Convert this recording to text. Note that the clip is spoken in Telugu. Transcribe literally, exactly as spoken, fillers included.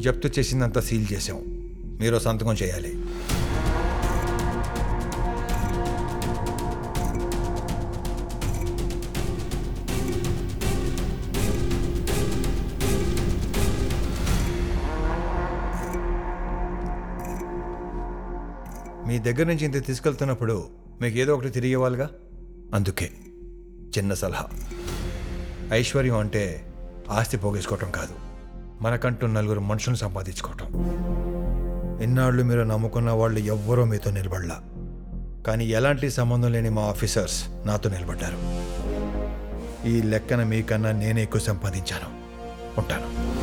జప్తు చేసిందంతా సీల్ చేసాం. మీరు సంతకం చేయాలి. మీ దగ్గర నుంచి ఇంత తీసుకెళ్తున్నప్పుడు మీకు ఏదో ఒకటి తిరిగి ఇవ్వాలిగా. అందుకే చిన్న సలహా. ఐశ్వర్యం అంటే ఆస్తి పోగేసుకోవటం కాదు, మనకంటూ నలుగురు మనుషులను సంపాదించుకోవటం. ఇన్నాళ్ళు మీరు నమ్ముకున్న వాళ్ళు ఎవ్వరూ మీతో నిలబడలా, కానీ ఎలాంటి సంబంధం లేని మా ఆఫీసర్స్ నాతో నిలబడ్డారు. ఈ లెక్కన మీకన్నా నేనే ఎక్కువ సంపాదించాను. ఉంటాను.